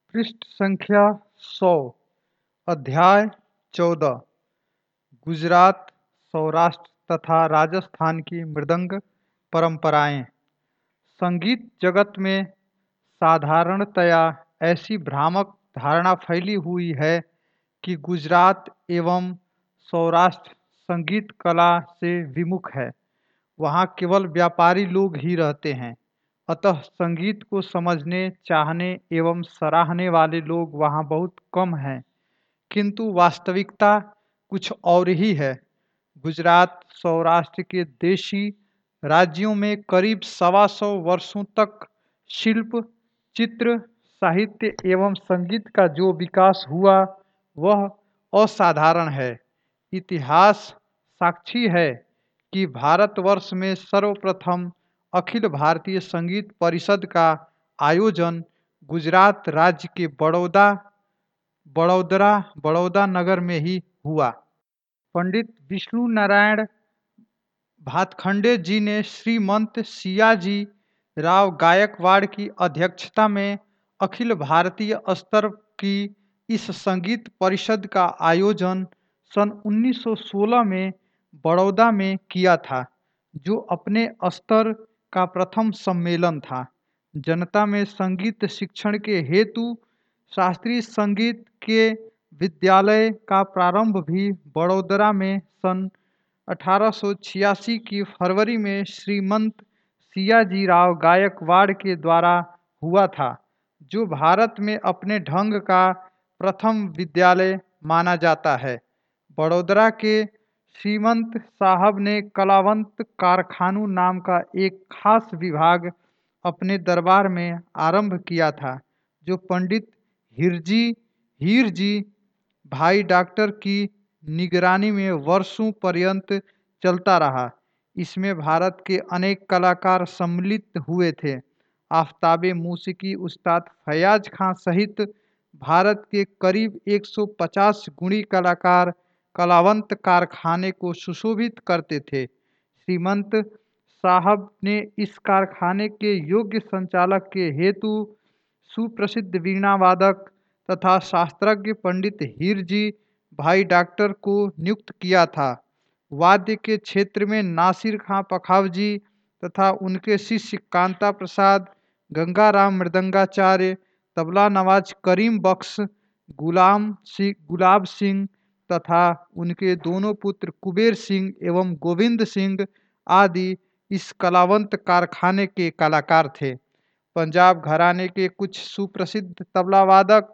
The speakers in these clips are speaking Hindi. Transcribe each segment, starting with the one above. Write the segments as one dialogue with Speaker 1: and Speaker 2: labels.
Speaker 1: पृष्ठ संख्या 100। अध्याय 14। गुजरात, सौराष्ट्र तथा राजस्थान की मृदंग परंपराएं। संगीत जगत में साधारणतया ऐसी भ्रामक धारणा फैली हुई है कि गुजरात एवं सौराष्ट्र संगीत कला से विमुख है। वहाँ केवल व्यापारी लोग ही रहते हैं। अतः संगीत को समझने, चाहने एवं सराहने वाले लोग वहाँ बहुत कम हैं। किंतु वास्तविकता कुछ और ही है। गुजरात, सौराष्ट्र के देशी राज्यों में करीब 125 वर्षों तक शिल्प, चित्र, साहित्य एवं संगीत का जो विकास हुआ वह असाधारण है। इतिहास साक्षी है कि भारतवर्ष में सर्वप्रथम अखिल भारतीय संगीत परिषद का आयोजन गुजरात राज्य के बड़ौदा नगर में ही हुआ। पंडित विष्णु नारायण भातखंडे जी ने श्रीमंत सियाजी राव गायकवाड़ की अध्यक्षता में अखिल भारतीय स्तर की इस संगीत परिषद का आयोजन सन 1916 में बड़ौदा में किया था, जो अपने स्तर का प्रथम सम्मेलन था। जनता में संगीत शिक्षण के हेतु शास्त्रीय संगीत के विद्यालय का प्रारंभ भी बड़ोदरा में सन 1886 की फरवरी में श्रीमंत सियाजी राव गायकवाड़ के द्वारा हुआ था, जो भारत में अपने ढंग का प्रथम विद्यालय माना जाता है। बड़ोदरा के श्रीमंत साहब ने कलावंत कारखानू नाम का एक खास विभाग अपने दरबार में आरंभ किया था, जो पंडित हीर जी भाई डॉक्टर की निगरानी में वर्षों पर्यंत चलता रहा। इसमें भारत के अनेक कलाकार सम्मिलित हुए थे। आफ्ताबे मौसीकी उस्ताद फयाज खां सहित भारत के करीब 150 गुणी कलाकार कलावंत कारखाने को सुशोभित करते थे। श्रीमंत साहब ने इस कारखाने के योग्य संचालक के हेतु सुप्रसिद्ध वीणा वादक तथा शास्त्रज्ञ पंडित हीरजी भाई डॉक्टर को नियुक्त किया था। वाद्य के क्षेत्र में नासिर खां पखावजी तथा उनके शिष्य कांता प्रसाद, गंगाराम मृदंगाचार्य, तबला नवाज करीम बख्श, गुलाब सिंह तथा उनके दोनों पुत्र कुबेर सिंह एवं गोविंद सिंह आदि इस कलावंत कारखाने के कलाकार थे। पंजाब घराने के कुछ सुप्रसिद्ध तबला वादक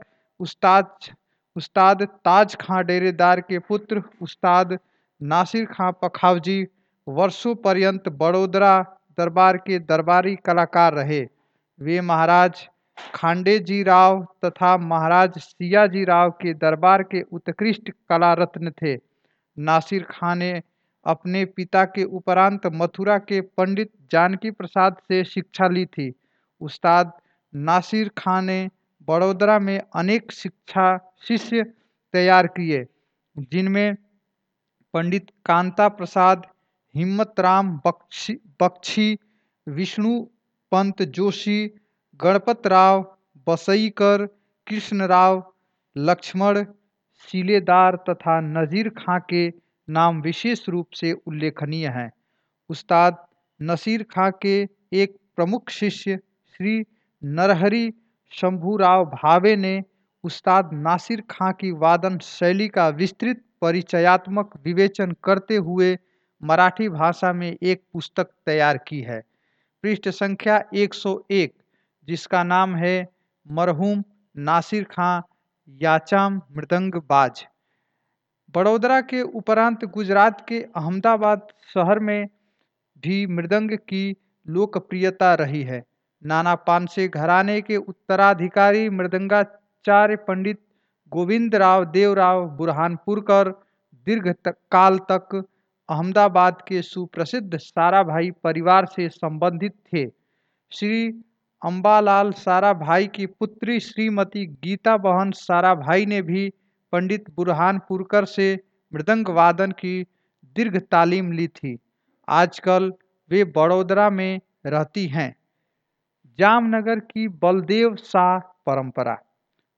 Speaker 1: उस्ताद ताज खां डेरेदार के पुत्र उस्ताद नासिर खां पखावजी वर्षों पर्यंत बड़ोदरा दरबार के दरबारी कलाकार रहे। वे महाराज खांडे जी राव तथा महाराज सियाजी राव के दरबार के उत्कृष्ट कला रत्न थे। नासिर खां ने अपने पिता के उपरांत मथुरा के पंडित जानकी प्रसाद से शिक्षा ली थी। उस्ताद नासिर खां ने बड़ोदरा में अनेक शिष्य तैयार किए, जिनमें पंडित कांता प्रसाद, हिम्मत राम बख्शी, विष्णु पंत जोशी, गणपत राव बसईकर, कृष्णराव लक्ष्मण शिलेदार तथा नजीर खां के नाम विशेष रूप से उल्लेखनीय हैं। उस्ताद नसीर खां के एक प्रमुख शिष्य श्री नरहरि शंभूराव भावे ने उस्ताद नासिर खां की वादन शैली का विस्तृत परिचयात्मक विवेचन करते हुए मराठी भाषा में एक पुस्तक तैयार की है। पृष्ठ संख्या 101, जिसका नाम है मरहूम नासिर खां याचाम मृदंग बाज। बड़ोदरा के उपरांत गुजरात के अहमदाबाद शहर में भी मृदंग की लोकप्रियता रही है। नाना पानसे घराने के उत्तराधिकारी मृदंगाचार्य पंडित गोविंदराव देवराव बुरहानपुरकर काल तक अहमदाबाद के सुप्रसिद्ध साराभाई परिवार से संबंधित थे। श्री अम्बालाल साराभाई की पुत्री श्रीमती गीता बहन साराभाई ने भी पंडित बुरहानपुरकर से मृदंग वादन की दीर्घ तालीम ली थी। आजकल वे बड़ोदरा में रहती हैं। जामनगर की बलदेव शाह परंपरा।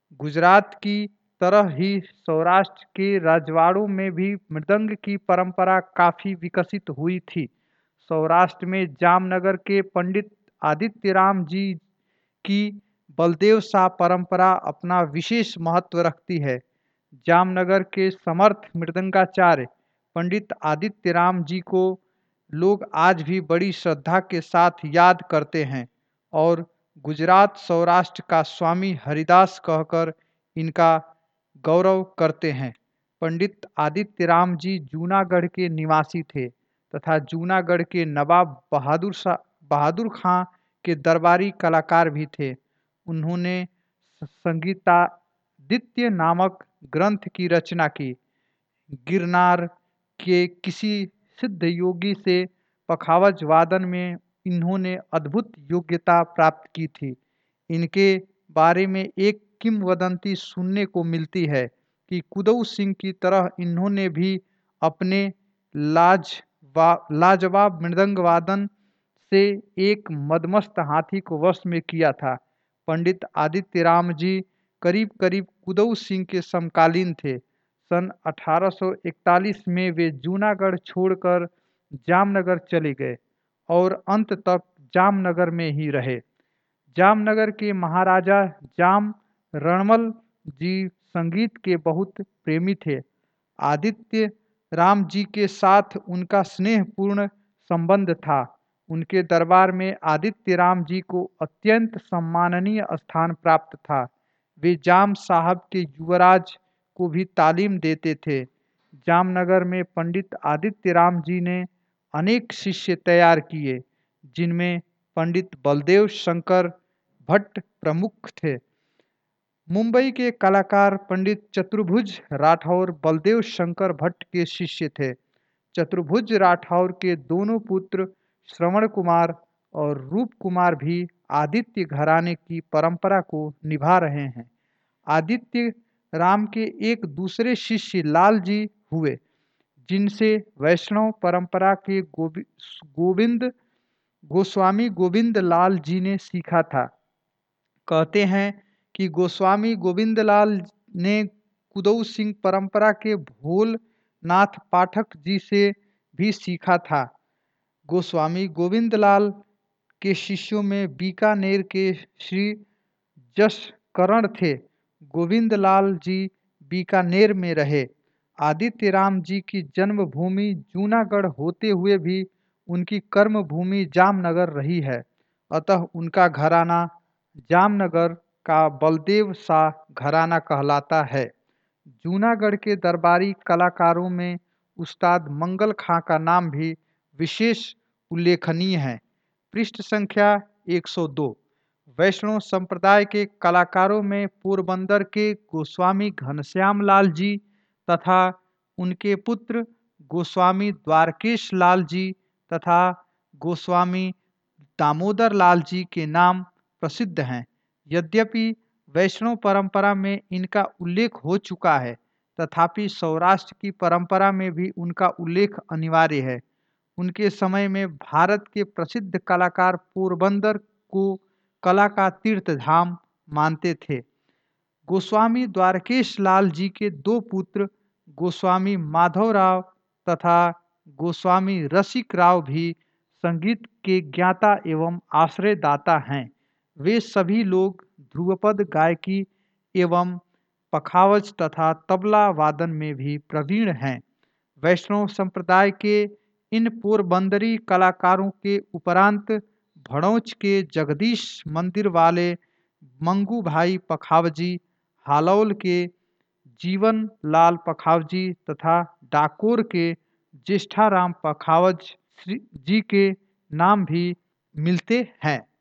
Speaker 1: गुजरात की तरह ही सौराष्ट्र के रजवाड़ों में भी मृदंग की परंपरा काफी विकसित हुई थी। सौराष्ट्र में जामनगर के पंडित आदित्य राम जी की बलदेव शाह परंपरा अपना विशेष महत्व रखती है। जामनगर के समर्थ मृदंगाचार्य पंडित आदित्य राम जी को लोग आज भी बड़ी श्रद्धा के साथ याद करते हैं और गुजरात सौराष्ट्र का स्वामी हरिदास कहकर इनका गौरव करते हैं। पंडित आदित्य राम जी जूनागढ़ के निवासी थे तथा जूनागढ़ के नवाब बहादुर खां के दरबारी कलाकार भी थे। उन्होंने संगीतादित्य नामक ग्रंथ की रचना की। गिरनार के किसी सिद्ध योगी से पखावज वादन में इन्होंने अद्भुत योग्यता प्राप्त की थी। इनके बारे में एक किंवदंती सुनने को मिलती है कि कुदऊ सिंह की तरह इन्होंने भी अपने लाजवाब मृदंग वादन से एक मदमस्त हाथी को वश में किया था। पंडित आदित्य राम जी करीब करीब कुदऊ सिंह के समकालीन थे। सन 1841 में वे जूनागढ़ छोड़कर जामनगर चले गए और अंत तक जामनगर में ही रहे। जामनगर के महाराजा जाम रणमल जी संगीत के बहुत प्रेमी थे। आदित्य राम जी के साथ उनका स्नेहपूर्ण संबंध था। उनके दरबार में आदित्य राम जी को अत्यंत सम्माननीय स्थान प्राप्त था। वे जाम साहब के युवराज को भी तालीम देते थे। जामनगर में पंडित आदित्य राम जी ने अनेक शिष्य तैयार किए, जिनमें पंडित बलदेव शंकर भट्ट प्रमुख थे। मुंबई के कलाकार पंडित चतुर्भुज राठौर बलदेव शंकर भट्ट के शिष्य थे। चतुर्भुज राठौर के दोनों पुत्र श्रवण कुमार और रूप कुमार भी आदित्य घराने की परंपरा को निभा रहे हैं। आदित्य राम के एक दूसरे शिष्य लाल जी हुए, जिनसे वैष्णव परंपरा के गोस्वामी गोविंद लाल जी ने सीखा था। कहते हैं कि गोस्वामी गोविंद लाल ने कुदऊ सिंह परंपरा के भोलनाथ पाठक जी से भी सीखा था। गोस्वामी गोविंद लाल के शिष्यों में बीकानेर के श्री जसकरण थे। गोविंद लाल जी बीकानेर में रहे। आदित्य राम जी की जन्मभूमि जूनागढ़ होते हुए भी उनकी कर्म भूमि जामनगर रही है। अतः उनका घराना जामनगर का बलदेव शाह घराना कहलाता है। जूनागढ़ के दरबारी कलाकारों में उस्ताद मंगल खां का नाम भी विशेष उल्लेखनीय है। पृष्ठ संख्या 102। वैष्णव संप्रदाय के कलाकारों में पोरबंदर के गोस्वामी घनश्याम लाल जी तथा उनके पुत्र गोस्वामी द्वारकेश लाल जी तथा गोस्वामी दामोदर लाल जी के नाम प्रसिद्ध हैं। यद्यपि वैष्णव परंपरा में इनका उल्लेख हो चुका है, तथापि सौराष्ट्र की परंपरा में भी उनका उल्लेख अनिवार्य है। उनके समय में भारत के प्रसिद्ध कलाकार पोरबंदर को कला का तीर्थ धाम मानते थे। गोस्वामी द्वारकेश लाल जी के दो पुत्र गोस्वामी माधवराव तथा गोस्वामी रसिक राव भी संगीत के ज्ञाता एवं आश्रयदाता हैं। वे सभी लोग ध्रुवपद गायकी एवं पखावज तथा तबला वादन में भी प्रवीण हैं। वैष्णव संप्रदाय के इन पोरबंदरी कलाकारों के उपरांत भड़ौच के जगदीश मंदिर वाले मंगू भाई पखावजी, हालौल के जीवन लाल पखावजी तथा डाकोर के ज्येष्ठाराम पखावज जी के नाम भी मिलते हैं।